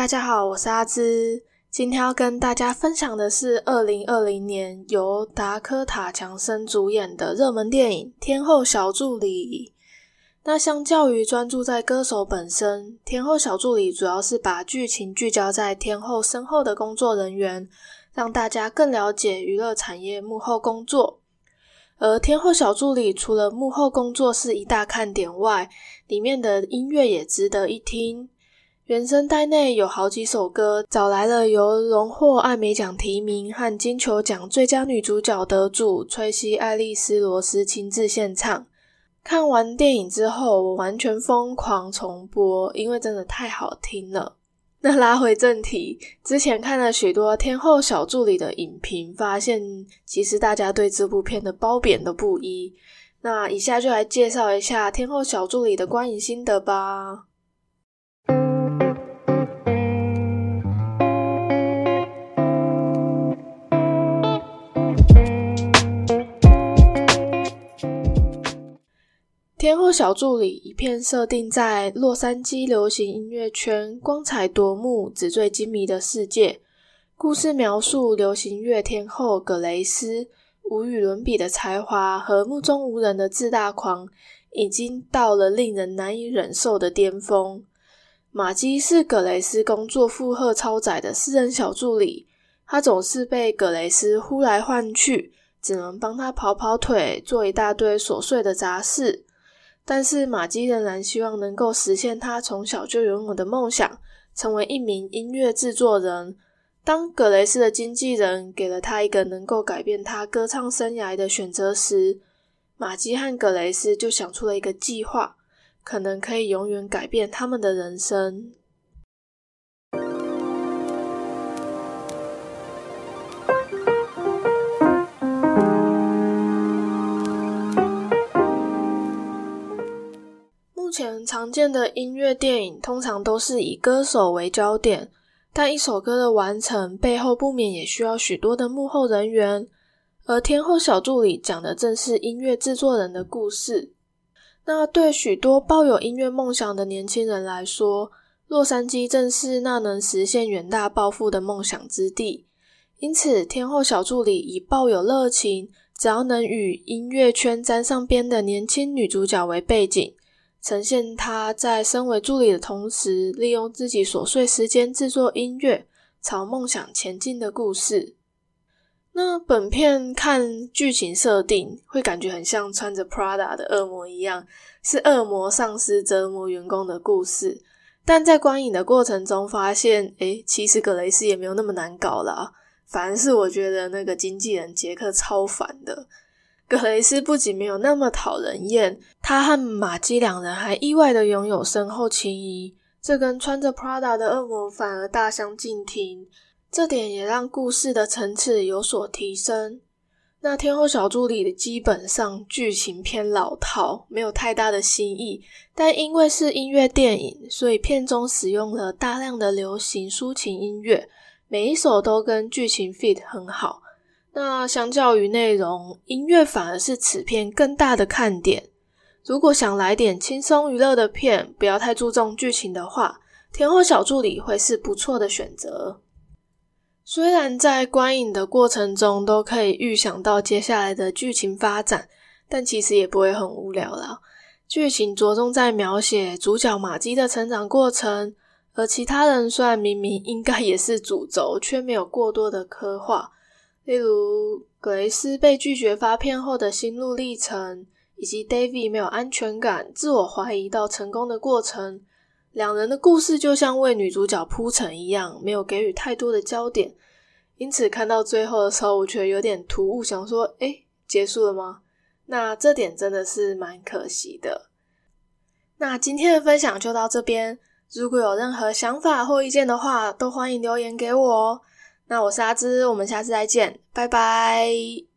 家好，我是阿芝。今天要跟大家分享的是2020年由达科塔·强森主演的热门电影《天后小助理》。那相较于专注在歌手本身，天后小助理主要是把剧情聚焦在天后身后的工作人员，让大家更了解娱乐产业幕后工作。而天后小助理除了幕后工作是一大看点外，里面的音乐也值得一听。原声带内有好几首歌找来了由荣获艾美奖提名和金球奖最佳女主角得主崔西·艾莉丝·罗斯亲自献唱。看完电影之后，我完全疯狂重播，因为真的太好听了。那拉回正题，之前看了许多天后小助理的影评，发现其实大家对这部片的褒贬都不一。那以下就来介绍一下天后小助理的观影心得吧。天后小助理一片设定在洛杉矶流行音乐圈光彩夺目、纸醉金迷的世界。故事描述流行乐天后葛蕾丝无与伦比的才华和目中无人的自大狂已经到了令人难以忍受的巅峰。玛姬是葛蕾丝工作负荷超载的私人小助理，她总是被葛蕾丝呼来唤去，只能帮她跑跑腿，做一大堆琐碎的杂事。但是玛姬仍然希望能够实现她从小就拥有的梦想，成为一名音乐制作人。当葛蕾丝的经纪人给了她一个能够改变她歌唱生涯的选择时，玛姬和葛蕾丝就想出了一个计划，可能可以永远改变他们的人生。目前常见的音乐电影通常都是以歌手为焦点，但一首歌的完成背后不免也需要许多的幕后人员，而天后小助理讲的正是音乐制作人的故事。那对许多抱有音乐梦想的年轻人来说，洛杉矶正是那能实现远大抱负的梦想之地。因此天后小助理以抱有热情，只要能与音乐圈沾上边的年轻女主角为背景，呈现她在身为助理的同时，利用自己琐碎时间制作音乐，朝梦想前进的故事。那本片看剧情设定，会感觉很像穿着 Prada 的恶魔一样，是恶魔上司折磨员工的故事。但在观影的过程中发现，其实葛蕾丝也没有那么难搞啦，反而是我觉得那个经纪人杰克超烦的。葛蕾丝不仅没有那么讨人厌，他和玛姬两人还意外的拥有深厚情谊，这跟穿着 Prada 的恶魔反而大相径庭，这点也让故事的层次有所提升。那天后小助理基本上剧情偏老套，没有太大的新意，但因为是音乐电影，所以片中使用了大量的流行抒情音乐，每一首都跟剧情 fit 很好。那相较于内容，音乐反而是此片更大的看点。如果想来点轻松娱乐的片，不要太注重剧情的话，天后小助理会是不错的选择。虽然在观影的过程中都可以预想到接下来的剧情发展，但其实也不会很无聊啦。剧情着重在描写主角玛姬的成长过程，而其他人虽然明明应该也是主轴，却没有过多的刻画。例如葛蕾丝被拒绝发片后的心路历程，以及 David 没有安全感、自我怀疑到成功的过程。两人的故事就像为女主角铺陈一样，没有给予太多的焦点，因此看到最后的时候，我觉得有点突兀，想说结束了吗？那这点真的是蛮可惜的。那今天的分享就到这边，如果有任何想法或意见的话，都欢迎留言给我哦。那我是阿芝，我们下次再见，拜拜。